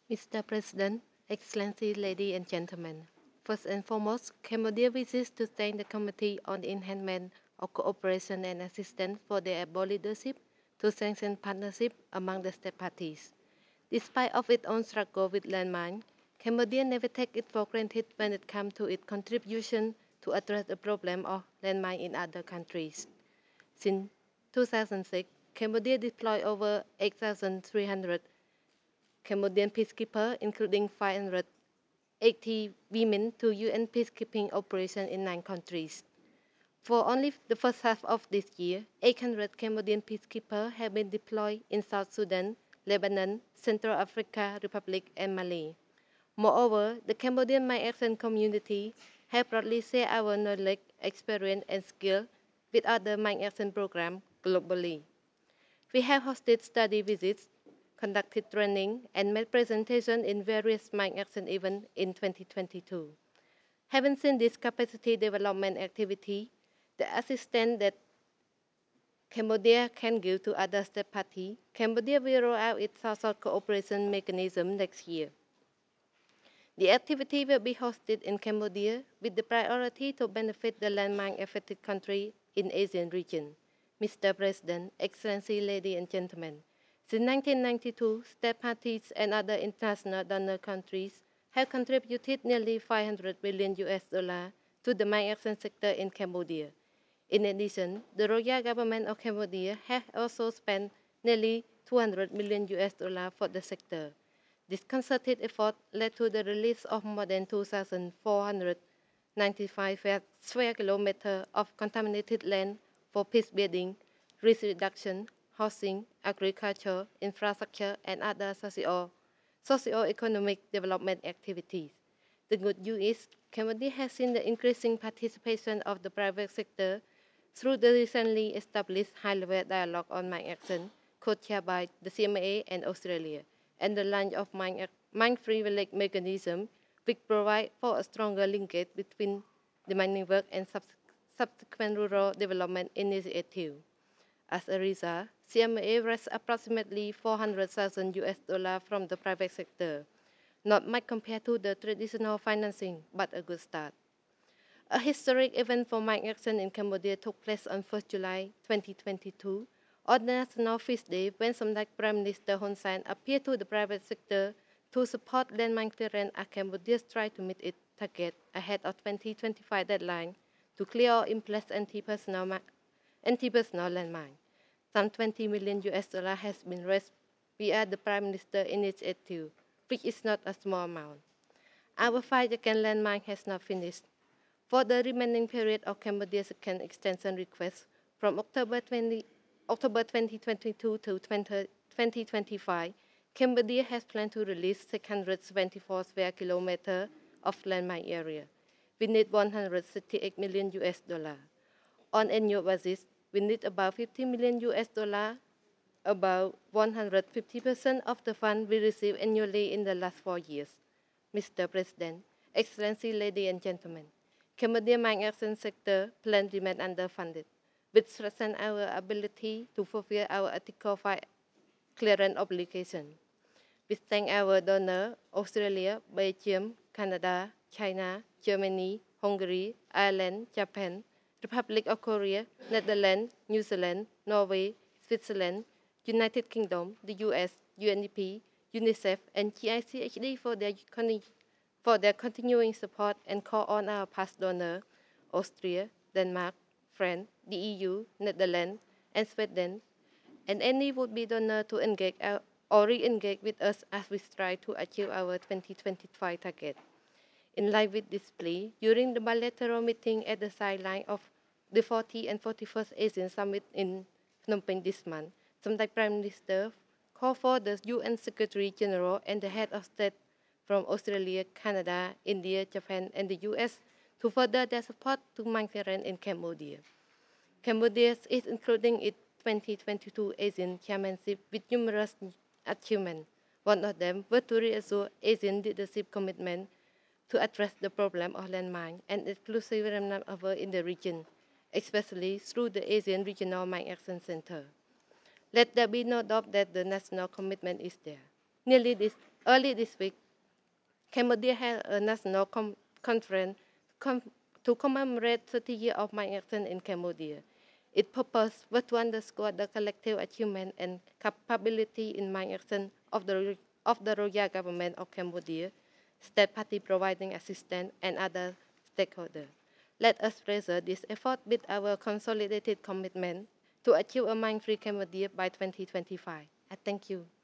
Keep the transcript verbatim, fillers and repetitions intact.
Mister President, Excellency, ladies and gentlemen, first and foremost, Cambodia wishes to thank the Committee on the Enhancement of Cooperation and Assistance for their able leadership to strengthen partnership among the state parties. Despite of its own struggle with landmine, Cambodia never takes it for granted when it comes to its contribution to address the problem of landmine in other countries. Since two thousand six, Cambodia deployed over eight thousand three hundred Cambodian peacekeepers, including five hundred eighty women, to U N peacekeeping operations in nine countries. For only the first half of this year, eight hundred Cambodian peacekeepers have been deployed in South Sudan, Lebanon, Central African Republic, and Mali. Moreover, the Cambodian Mine Action community have broadly shared our knowledge, experience, and skill with other mine action programs globally. We have hosted study visits, conducted training, and made presentations in various mine action events in twenty twenty-two. Having seen this capacity development activity, the assistance that Cambodia can give to other state parties, Cambodia will roll out its South-South cooperation mechanism next year. The activity will be hosted in Cambodia with the priority to benefit the landmine affected country in Asian region. Mister President, Excellency, ladies and gentlemen, since nineteen ninety-two, state parties and other international donor countries have contributed nearly five hundred billion U S dollars to the mine action sector in Cambodia. In addition, the royal government of Cambodia has also spent nearly two hundred million U S dollars for the sector. This concerted effort led to the release of more than two thousand four hundred ninety-five square kilometers of contaminated land for peace building, risk reduction, housing, agriculture, infrastructure, and other socio- socio-economic development activities. The good news is Cambodia has seen the increasing participation of the private sector through the recently established high-level dialogue on mine action, co-chaired by the C M A and Australia, and the launch of mine, mine-free village mechanism, which provide for a stronger linkage between the mining work and subs- subsequent rural development initiative. As a result, C M A raised approximately four hundred thousand U S dollars from the private sector, not much compared to the traditional financing, but a good start. A historic event for mine action in Cambodia took place on first July twenty twenty-two, on the National Feast Day, when Samdech Prime Minister Hun Sen appealed to the private sector to support landmine clearance as Cambodia tried to meet its target ahead of twenty twenty-five deadline to clear or in place anti-personnel, ma- anti-personnel landmine. Some twenty million U S dollars has been raised via the Prime Minister initiative, which is not a small amount. Our fight against landmine has not finished. For the remaining period of Cambodia's second extension request from October, twentieth, October twenty twenty-two to twenty twenty-five, Cambodia has planned to release six hundred seventy-four square kilometers of landmine area. We need one hundred sixty-eight million U S dollars. On annual basis, we need about fifty million U S dollars, about one hundred fifty percent of the fund we receive annually in the last four years. Mister President, Excellency, ladies and gentlemen, Cambodia mine action sector plan remain underfunded, which threaten our ability to fulfill our Article five clearance obligation. We thank our donor, Australia, Belgium, Canada, China, Germany, Hungary, Ireland, Japan, Republic of Korea, Netherlands, New Zealand, Norway, Switzerland, United Kingdom, the U S, U N D P, UNICEF, and G I C H D for their, con- for their continuing support and call on our past donors, Austria, Denmark, France, the E U, Netherlands, and Sweden, and any would-be donor to engage our, or re-engage with us as we strive to achieve our twenty twenty-five target. In line with this plea, during the bilateral meeting at the sideline of the fortieth and forty-first Asian Summit in Phnom Penh this month, Samdech Prime Minister called for the U N Secretary General and the head of state from Australia, Canada, India, Japan, and the U S to further their support to mine clearance in Cambodia. Cambodia is including its twenty twenty-two Asian Chairmanship with numerous achievements. One of them was to reassure Asian leadership commitment to address the problem of landmine and exclusive remnant of in the region, especially through the Asian Regional Mine Action Center. Let there be no doubt that the national commitment is there. Nearly this, early this week, Cambodia held a national com- conference com- to commemorate thirty years of my action in Cambodia. Its purpose was to underscore the collective achievement and capability in my action of the, of the royal government of Cambodia, state party providing assistance, and other stakeholders. Let us treasure this effort with our consolidated commitment to achieve a mine-free Cambodia by twenty twenty-five. I thank you.